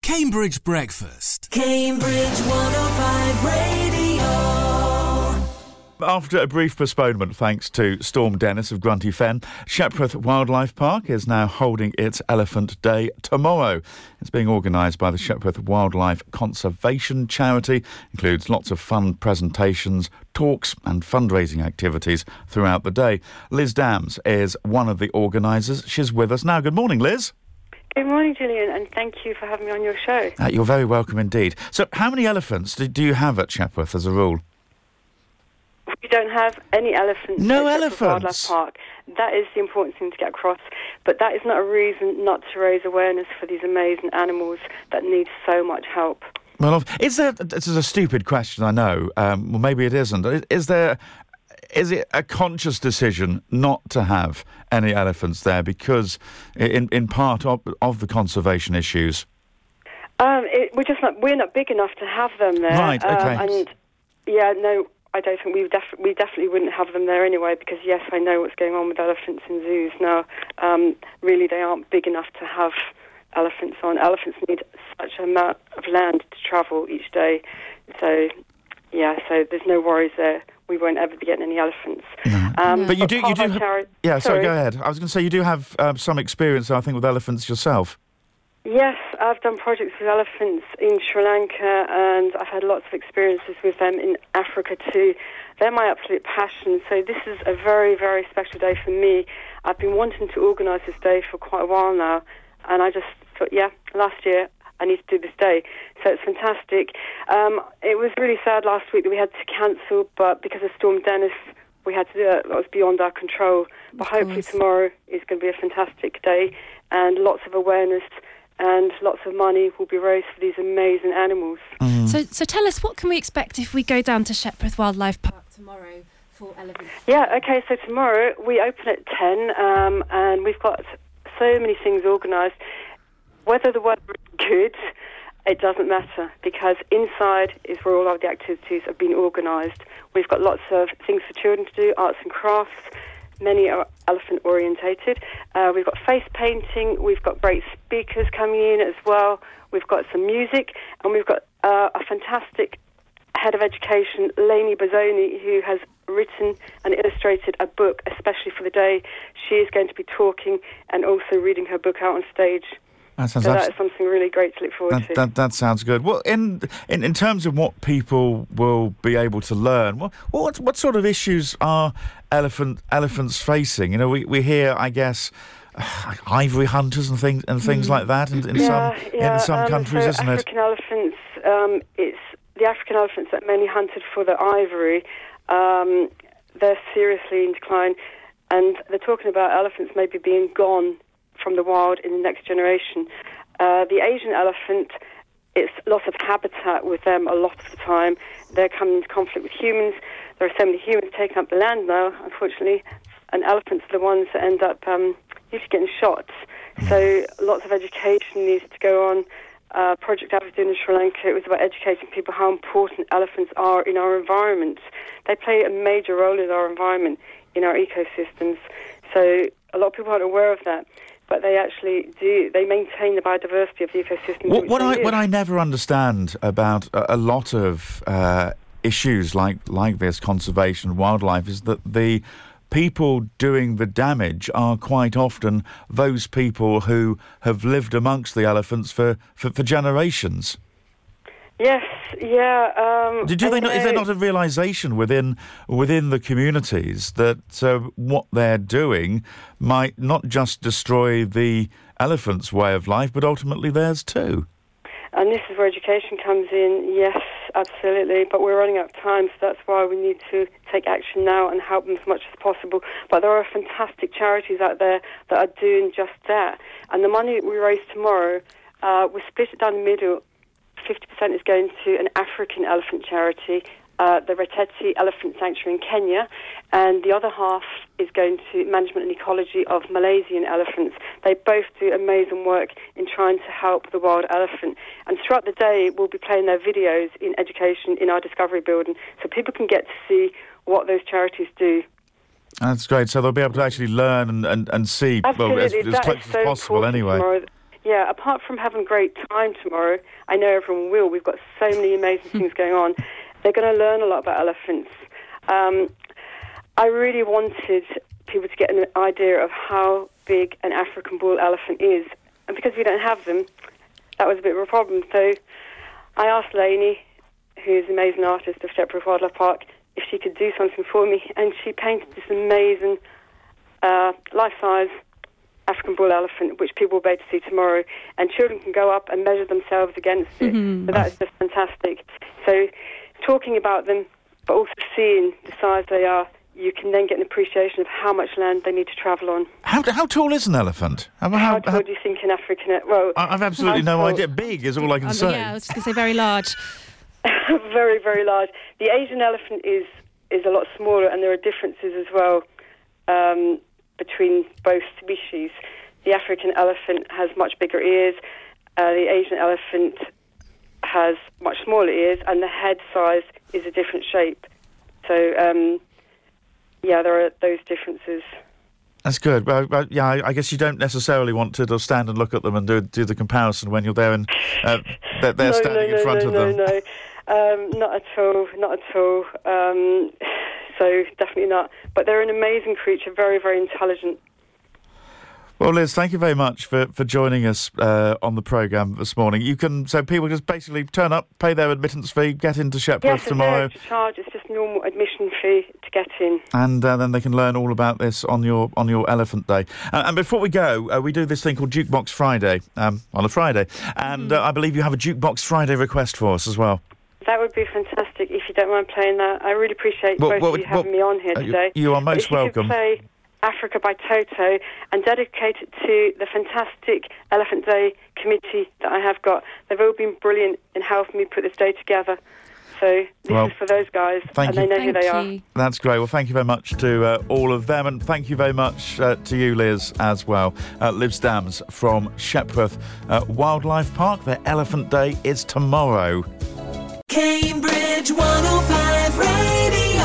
Cambridge Breakfast. Cambridge 105 Radio. After a brief postponement thanks to Storm Dennis of Grunty Fen, Shepworth Wildlife Park is now holding its Elephant Day tomorrow. It's being organised by the Shepworth Wildlife Conservation Charity. Includes lots of fun presentations, talks and fundraising activities throughout the day. Liz Dams is one of the organisers. She's with us now. Good morning, Liz. Good morning, Gillian, and thank you for having me on your show. You're very welcome indeed. So how many elephants do you have at Shepworth as a rule? We don't have any elephants No at elephants? Wildlife Park. That is the important thing to get across. But that is not a reason not to raise awareness for these amazing animals that need so much help. Well, this is a stupid question, I know. Well, maybe it isn't. Is it a conscious decision not to have any elephants there because, in part, of the conservation issues? We're not big enough to have them there. Right, okay. I don't think we definitely wouldn't have them there anyway, because yes, I know what's going on with elephants in zoos now. Really, they aren't big enough to have elephants on. Elephants need such an amount of land to travel each day. So there's no worries there. We won't ever be getting any elephants. No. But you do. Sorry, go ahead. I was going to say you do have some experience, I think, with elephants yourself. Yes, I've done projects with elephants in Sri Lanka, and I've had lots of experiences with them in Africa too. They're my absolute passion, so this is a very, very special day for me. I've been wanting to organise this day for quite a while now, and I just thought, last year I need to do this day. So it's fantastic. It was really sad last week that we had to cancel, but because of Storm Dennis, we had to do it. That was beyond our control. But hopefully tomorrow is going to be a fantastic day, and lots of awareness and lots of money will be raised for these amazing animals. So tell us, what can we expect if we go down to Shepworth Wildlife Park tomorrow for elephants? So tomorrow we open at 10, and we've got so many things organised. Whether the weather is good, it doesn't matter, because inside is where all of the activities have been organised. We've got lots of things for children to do, arts and crafts. Many are elephant orientated. We've got face painting, we've got great speakers coming in as well, we've got some music, and we've got a fantastic head of education, Lainey Bozzoni, who has written and illustrated a book especially for the day. She is going to be talking and also reading her book out on stage. That is something really great to look forward to. That sounds good. Well, in terms of what people will be able to learn, what sort of issues are elephants facing? You know, we hear, I guess, ivory hunters and things like that in some countries, so isn't African elephants, it's the African elephants that mainly hunted for the ivory. They're seriously in decline, and they're talking about elephants maybe being gone from the wild in the next generation. The Asian elephant, it's loss of habitat with them a lot of the time. They're coming into conflict with humans. There are so many humans taking up the land now, unfortunately, and elephants are the ones that end up usually getting shot. So lots of education needs to go on. Project I was doing in Sri Lanka, it was about educating people how important elephants are in our environment. They play a major role in our environment, in our ecosystems. So a lot of people aren't aware of that, but they actually do. They maintain the biodiversity of the ecosystem. What I never understand about a lot of issues like this, conservation, wildlife, is that the people doing the damage are quite often those people who have lived amongst the elephants for generations. Yes, yeah. Is there not a realisation within the communities that what they're doing might not just destroy the elephant's way of life, but ultimately theirs too? And this is where education comes in. Yes, absolutely. But we're running out of time, so that's why we need to take action now and help them as much as possible. But there are fantastic charities out there that are doing just that. And the money we raise tomorrow, we split it down the middle. 50% is going to an African elephant charity, the Reteti Elephant Sanctuary in Kenya, and the other half is going to management and ecology of Malaysian elephants. They both do amazing work in trying to help the wild elephant. And throughout the day, we'll be playing their videos in education in our Discovery building, so people can get to see what those charities do. That's great. So they'll be able to actually learn and see, well, as close as possible anyway. Tomorrow. Yeah, apart from having a great time tomorrow, I know everyone will. We've got so many amazing things going on. They're going to learn a lot about elephants. I really wanted people to get an idea of how big an African bull elephant is. And because we don't have them, that was a bit of a problem. So I asked Lainey, who's an amazing artist of Shepworth Wildlife Park, if she could do something for me. And she painted this amazing life-size African bull elephant, which people will be able to see tomorrow. And children can go up and measure themselves against it. So that's just fantastic. So talking about them, but also seeing the size they are, you can then get an appreciation of how much land they need to travel on. How tall is an elephant? How tall do you think an African... Well, I've absolutely no idea. Big is all I can say. Yeah, I was just going to say very large. Very, very large. The Asian elephant is a lot smaller, and there are differences as well between both species. The African elephant has much bigger ears. The Asian elephant has much smaller ears, and the head size is a different shape. So... yeah, there are those differences. That's good. Well, yeah, I guess you don't necessarily want to just stand and look at them and do the comparison when you're there and they're standing in front of them. No, not at all. So definitely not. But they're an amazing creature, very, very intelligent. Well, Liz, thank you very much for joining us on the programme this morning. So people just basically turn up, pay their admittance fee, get into Shepworth tomorrow. Yes, it's charge. It's just normal admission fee to get in. And then they can learn all about this on your Elephant Day. And before we go, we do this thing called Jukebox Friday on a Friday. And I believe you have a Jukebox Friday request for us as well. That would be fantastic if you don't mind playing that. I really appreciate both of you having me on here today. You are most welcome. If you could play Africa by Toto and dedicate it to the fantastic Elephant Day committee that I have got. They've all been brilliant in helping me put this day together. So this is for those guys, and they know who they are. That's great. Well, thank you very much to all of them, and thank you very much to you, Liz, as well. Liz Dams from Shepworth Wildlife Park. Their Elephant Day is tomorrow. Cambridge 105 Radio.